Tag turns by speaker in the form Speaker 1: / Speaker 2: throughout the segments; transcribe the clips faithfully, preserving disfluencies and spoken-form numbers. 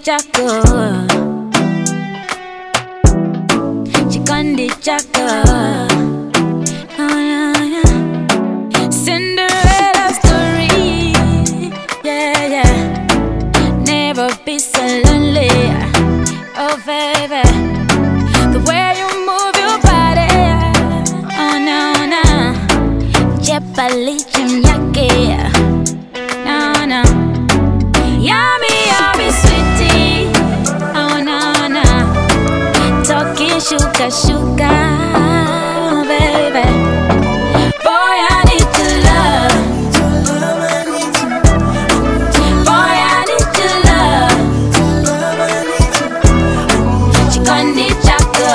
Speaker 1: chako, chikondi chako. Oh yeah, yeah. Cinderella story, yeah, yeah. Never be so lonely, oh baby. The way you move your body, oh no, no. Jepali chimyake, no, no. Yummy, yummy, sweetie, oh no, no. Talking sugar, sugar, baby. Boy, I need your love. Boy, I need your love. Chikondi chako,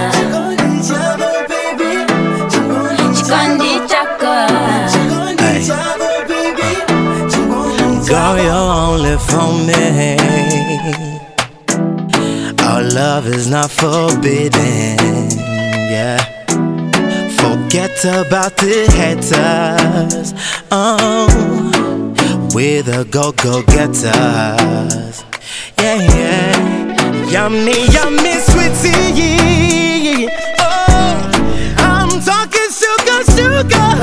Speaker 1: chikondi chako.
Speaker 2: Girl, you're only for me. Our love is not forbidden, yeah. Forget about the haters. Oh, we're the go-go-getters. Yeah, yeah. Yummy, yummy, sweetie. Oh, I'm talking sugar, sugar.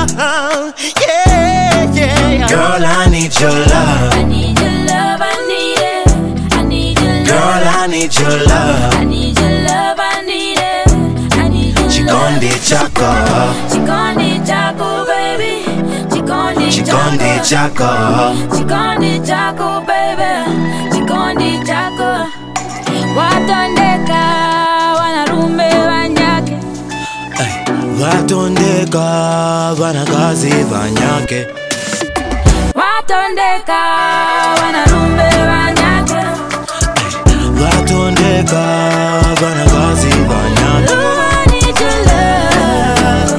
Speaker 2: Yeah, yeah. Girl, I need your love.
Speaker 1: I need your love, I need it. I need your love.
Speaker 2: Girl, I need your love.
Speaker 1: I need your love, I need it. I need your love.
Speaker 2: Chikondi chako,
Speaker 1: Chikondi chako, baby. Chikondi
Speaker 2: chikondi
Speaker 1: chako.
Speaker 2: chako.
Speaker 1: Chikondi chako, baby. Chikondi chako. Watondeka, wanarume wanyake.
Speaker 2: Ay, watondeka, wanagazi vanyake.
Speaker 1: Watondeka, wanarume wanyake.
Speaker 2: Watondeka, wanagazi vanyake.
Speaker 1: Ooh, I need your love.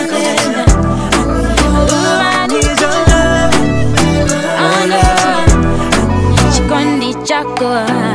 Speaker 1: Ooh, I need your love. Oh, love. Chikondi chako.